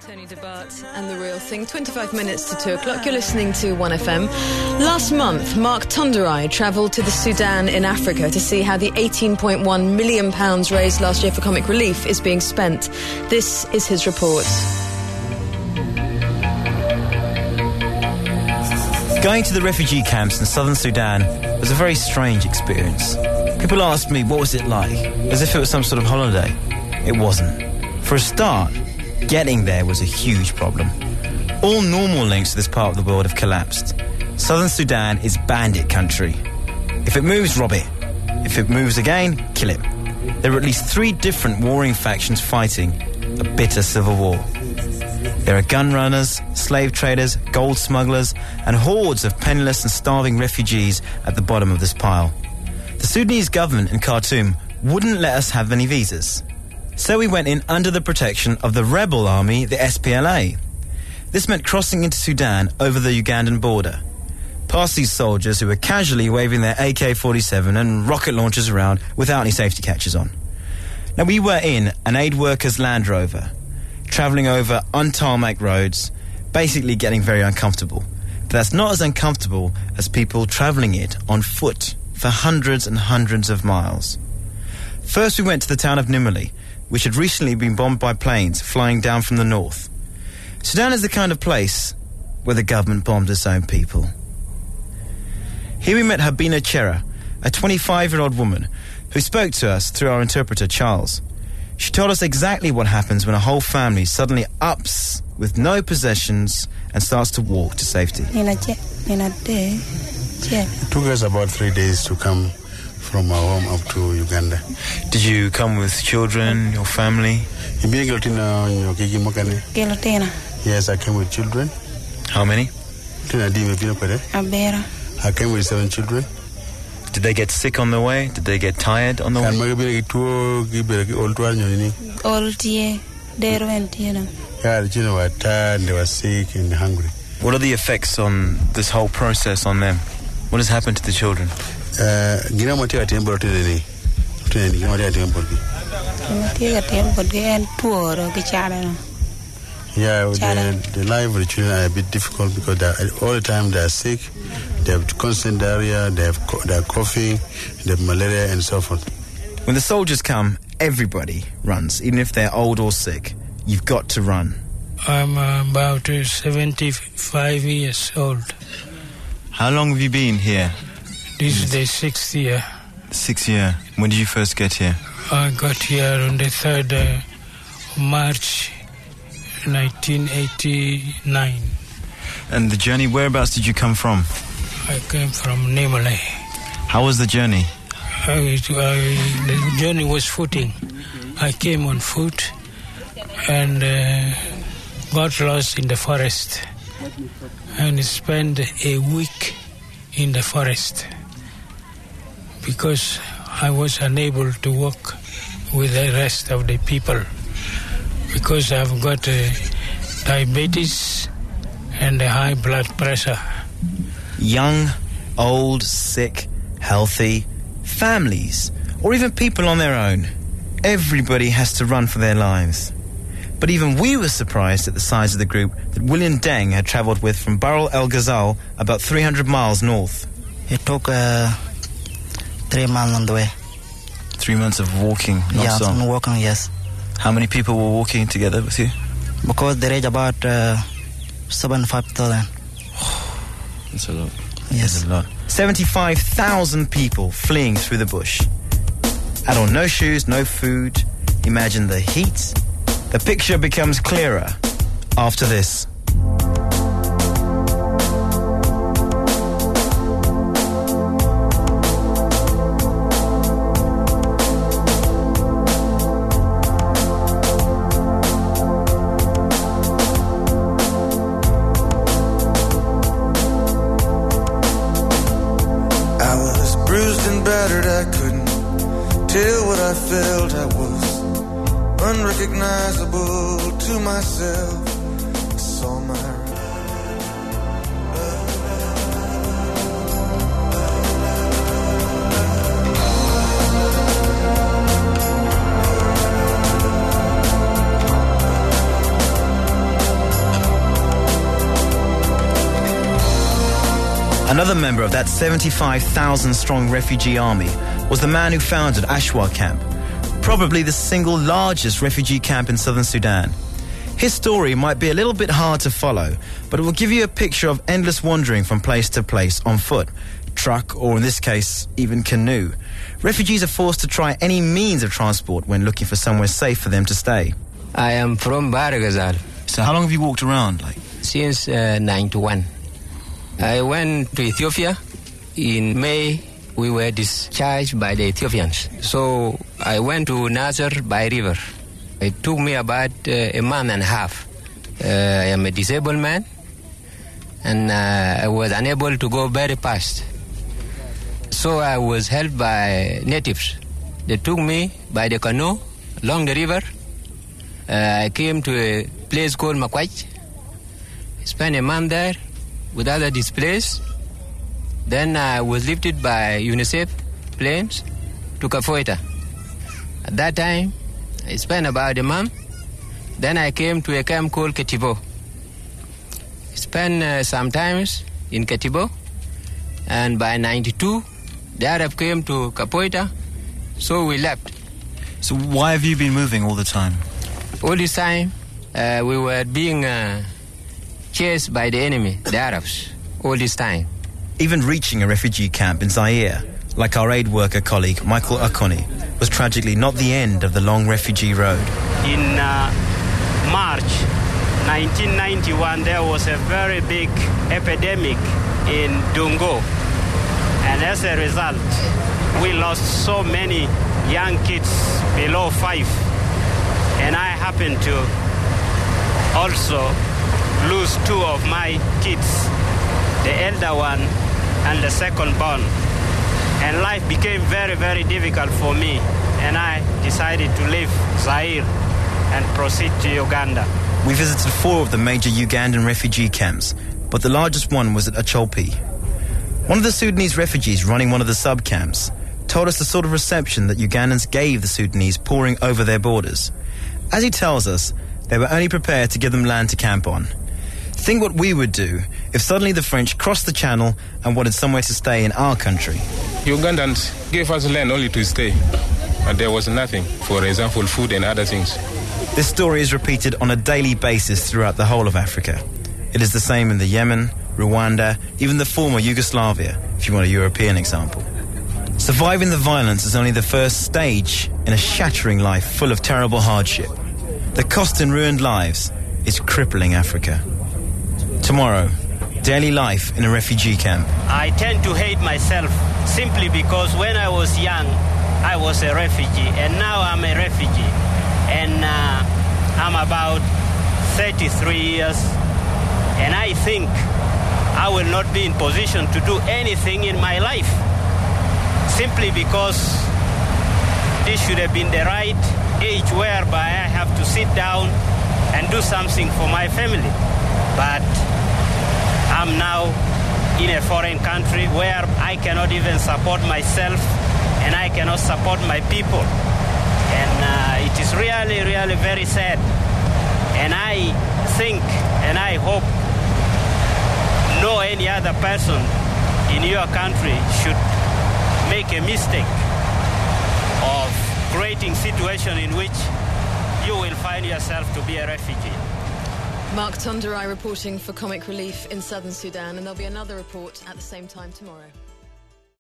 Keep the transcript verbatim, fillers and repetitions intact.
Tony DeBart and The Real Thing. twenty-five minutes to two o'clock. You're listening to one F M. Last month, Mark Tonderai travelled to the Sudan in Africa to see how the eighteen point one million pounds raised last year for comic relief is being spent. This is his report. Going to the refugee camps in southern Sudan was a very strange experience. People asked me what was it like, as if it was some sort of holiday. It wasn't. For a start, getting there was a huge problem. All normal links to this part of the world have collapsed. Southern Sudan is bandit country. If it moves, rob it. If it moves again, kill it. There are at least three different warring factions fighting a bitter civil war. There are gun runners, slave traders, gold smugglers, and hordes of penniless and starving refugees at the bottom of this pile. The Sudanese government in Khartoum wouldn't let us have any visas. So we went in under the protection of the rebel army, the S P L A. This meant crossing into Sudan over the Ugandan border, past these soldiers who were casually waving their A K forty-seven and rocket launchers around without any safety catches on. Now, we were in an aid worker's Land Rover, travelling over untarmac roads, basically getting very uncomfortable. But that's not as uncomfortable as people travelling it on foot for hundreds and hundreds of miles. First, we went to the town of Nimali, which had recently been bombed by planes flying down from the north. Sudan is the kind of place where the government bombed its own people. Here we met Habina Chera, a twenty-five-year-old woman who spoke to us through our interpreter, Charles. She told us exactly what happens when a whole family suddenly ups with no possessions and starts to walk to safety. It took us about three days to come from our home up to Uganda. Did you come with children, your family? Yes, I came with children. How many? I came with seven children. Did they get sick on the way? Did they get tired on the way? Old, yeah. They went, you know. Yeah, the children were tired, they were sick and hungry. What are the effects on this whole process on them? What has happened to the children? Uh, yeah, the, the life of the children are a bit difficult because all the time they are sick, they have constant diarrhea, they have they are coughing, they have malaria and so forth. When the soldiers come, everybody runs, even if they're old or sick. You've got to run. I'm about seventy-five years old. How long have you been here? This is the sixth year. Sixth year. When did you first get here? I got here on the third of March, nineteen eighty-nine. And the journey, whereabouts did you come from? I came from Nimali. How was the journey? I, I, the journey was footing. I came on foot and uh, got lost in the forest and spent a week in the forest because I was unable to walk with the rest of the people because I've got uh, diabetes and a high blood pressure. Young, old, sick, healthy, families, or even people on their own. Everybody has to run for their lives. But even we were surprised at the size of the group that William Deng had travelled with from Bahr el Ghazal, about three hundred miles north. It took uh, three months on the way. Three months of walking, not yeah, so. walking, yes. How many people were walking together with you? Because there is about uh, seventy-five thousand. That's a lot. Yes. That's a lot. seventy-five thousand people fleeing through the bush. Add on no shoes, no food. Imagine the heat. The picture becomes clearer after this. I was bruised and battered, I couldn't tell what I felt. I was unrecognizable to myself. I saw my Another member of that seventy-five thousand strong refugee army was the man who founded Ashwa Camp, probably the single largest refugee camp in southern Sudan. His story might be a little bit hard to follow, but it will give you a picture of endless wandering from place to place on foot, truck, or in this case, even canoe. Refugees are forced to try any means of transport when looking for somewhere safe for them to stay. I am from Baragazal. So how long have you walked around? Like Since uh, ninety-one. I went to Ethiopia. In May, we were discharged by the Ethiopians. So I went to Nasser by river. It took me about uh, a month and a half. Uh, I am a disabled man, and uh, I was unable to go very fast. So I was helped by natives. They took me by the canoe along the river. Uh, I came to a place called Makwach. Spent a month there with other displaced. Then I was lifted by UNICEF planes to Kafoita. At that time, I spent about a month. Then I came to a camp called Ketibo. Spent uh, some times in Ketibo. And by ninety-two, the Arab came to Kapoita, so we left. So why have you been moving all the time? All this time, uh, we were being uh, chased by the enemy, the Arabs, all this time. Even reaching a refugee camp in Zaire, like our aid worker colleague Michael Akoni, was tragically not the end of the long refugee road. In uh, March nineteen ninety-one, there was a very big epidemic in Dungo. And as a result, we lost so many young kids below five. And I happened to also lose two of my kids, the elder one and the second born. And life became very, very difficult for me. And I decided to leave Zaire and proceed to Uganda. We visited four of the major Ugandan refugee camps, but the largest one was at Acholpi. One of the Sudanese refugees running one of the sub-camps told us the sort of reception that Ugandans gave the Sudanese pouring over their borders. As he tells us, they were only prepared to give them land to camp on. Think what we would do if suddenly the French crossed the channel and wanted somewhere to stay in our country. Ugandans gave us land only to stay, and there was nothing, for example, food and other things. This story is repeated on a daily basis throughout the whole of Africa. It is the same in the Yemen, Rwanda, even the former Yugoslavia, if you want a European example. Surviving the violence is only the first stage in a shattering life full of terrible hardship. The cost in ruined lives is crippling Africa. Tomorrow, daily life in a refugee camp. I tend to hate myself simply because when I was young, I was a refugee, and now I'm a refugee. And uh, I'm about thirty-three years, and I think I will not be in position to do anything in my life, simply because this should have been the right age whereby I have to sit down and do something for my family. But I'm now in a foreign country where I cannot even support myself and I cannot support my people. And uh, it is really, really very sad. And I think and I hope no any other person in your country should make a mistake of creating a situation in which you will find yourself to be a refugee. Mark Tonderai reporting for Comic Relief in southern Sudan, and there'll be another report at the same time tomorrow.